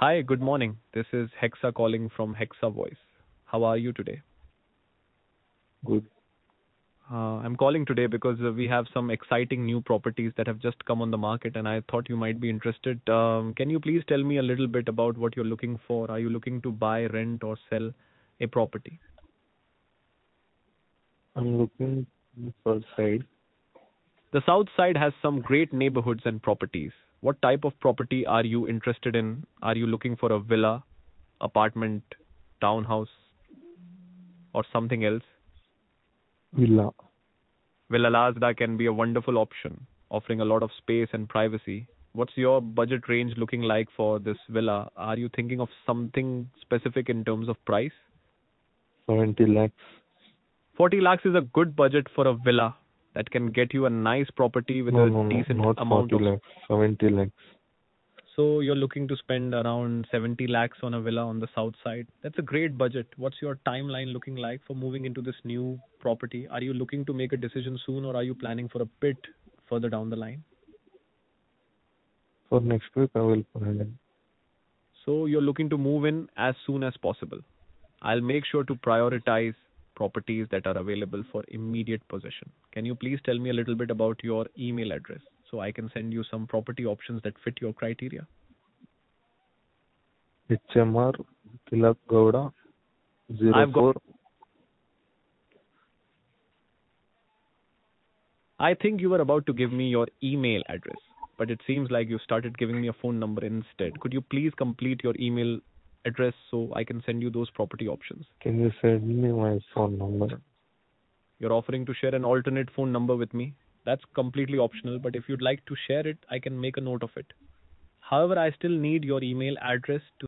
Hi, good morning. This is Hexa calling from Hexa Voice. How are you today? Good. I'm calling today because we have some exciting new properties that have just come on the market, and I thought you might be interested. Can you please tell me a little bit about what you're looking for? Are you looking to buy, rent, or sell a property? I'm looking for side. The south side has some great neighborhoods and properties. What type of property are you interested in? Are you looking for a villa, apartment, townhouse, or something else? Villa. Villa Lazda can be a wonderful option, offering a lot of space and privacy. What's your budget range looking like for this villa? Are you thinking of something specific in terms of price? 70 lakhs. 40 lakhs is a good budget for a villa that can get you a nice property with No, a no, no. decent Not amount 40 of. lakhs. 70 lakhs. So you're looking to spend around 70 lakhs on a villa on the south side. That's a great budget. What's your timeline looking like for moving into this new property? Are you looking to make a decision soon, or are you planning for a bit further down the line? For next week, I will plan. So you're looking to move in as soon as possible. I'll make sure to prioritize properties that are available for immediate possession. Can you please tell me a little bit about your email address so I can send you some property options that fit your criteria? HMR Tilak Gowda I've got 04. I think you were about to give me your email address, but it seems like you started giving me a phone number instead. Could you please complete your email address so I can send you those property options? Can you send me my phone number? You're offering to share an alternate phone number with me. That's completely optional, but if you'd like to share it, I can make a note of it. However, I still need your email address to